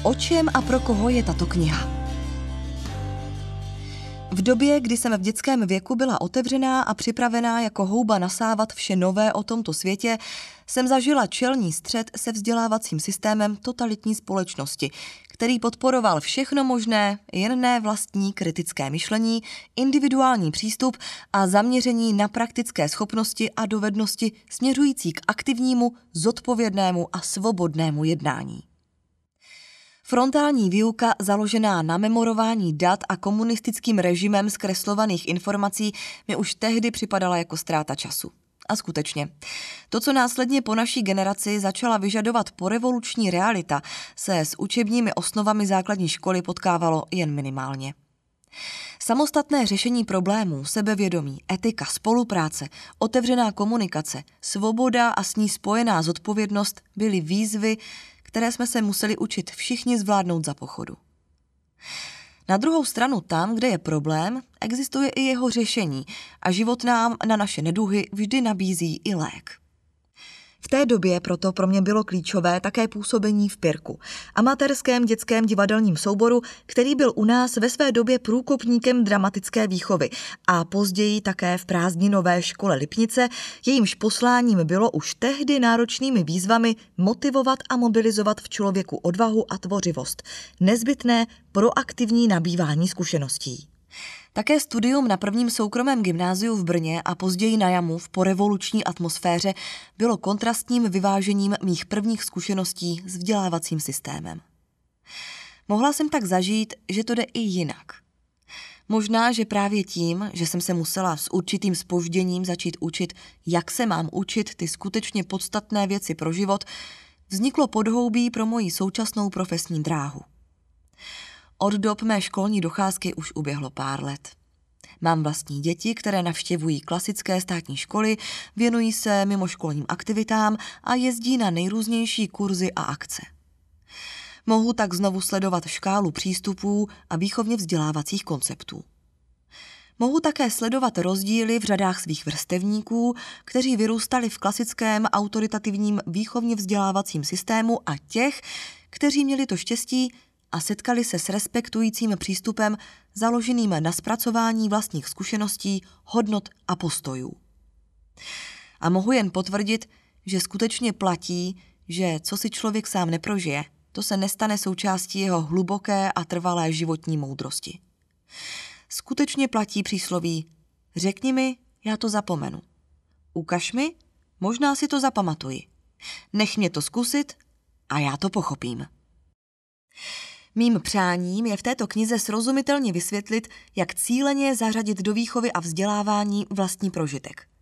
O čem a pro koho je tato kniha? V době, kdy jsem v dětském věku byla otevřená a připravená jako houba nasávat vše nové o tomto světě, jsem zažila čelní střet se vzdělávacím systémem totalitní společnosti, který podporoval všechno možné, jen ne vlastní kritické myšlení, individuální přístup a zaměření na praktické schopnosti a dovednosti směřující k aktivnímu, zodpovědnému a svobodnému jednání. Frontální výuka založená na memorování dat a komunistickým režimem zkreslovaných informací mi už tehdy připadala jako ztráta času. A skutečně, to, co následně po naší generaci začala vyžadovat porevoluční realita, se s učebními osnovami základní školy potkávalo jen minimálně. Samostatné řešení problémů, sebevědomí, etika, spolupráce, otevřená komunikace, svoboda a s ní spojená zodpovědnost byly výzvy, které jsme se museli učit všichni zvládnout za pochodu. Na druhou stranu tam, kde je problém, existuje i jeho řešení a život nám na naše neduhy vždy nabízí i lék. V té době proto pro mě bylo klíčové také působení v Pirku, amatérském dětském divadelním souboru, který byl u nás ve své době průkopníkem dramatické výchovy a později také v prázdninové škole Lipnice, jejímž posláním bylo už tehdy náročnými výzvami motivovat a mobilizovat v člověku odvahu a tvořivost, nezbytné proaktivní nabývání zkušeností. Také studium na prvním soukromém gymnáziu v Brně a později na Jamu v porevoluční atmosféře bylo kontrastním vyvážením mých prvních zkušeností s vzdělávacím systémem. Mohla jsem tak zažít, že to jde i jinak. Možná, že právě tím, že jsem se musela s určitým zpožděním začít učit, jak se mám učit ty skutečně podstatné věci pro život, vzniklo podhoubí pro moji současnou profesní dráhu. Od dob mé školní docházky už uběhlo pár let. Mám vlastní děti, které navštěvují klasické státní školy, věnují se mimoškolním aktivitám a jezdí na nejrůznější kurzy a akce. Mohu tak znovu sledovat škálu přístupů a výchovně vzdělávacích konceptů. Mohu také sledovat rozdíly v řadách svých vrstevníků, kteří vyrůstali v klasickém autoritativním výchovně vzdělávacím systému a těch, kteří měli to štěstí a setkali se s respektujícím přístupem založeným na zpracování vlastních zkušeností, hodnot a postojů. A mohu jen potvrdit, že skutečně platí, že co si člověk sám neprožije, to se nestane součástí jeho hluboké a trvalé životní moudrosti. Skutečně platí přísloví: řekni mi, já to zapomenu. Ukaž mi, možná si to zapamatuji. Nech mě to zkusit a já to pochopím. Mým přáním je v této knize srozumitelně vysvětlit, jak cíleně zařadit do výchovy a vzdělávání vlastní prožitek.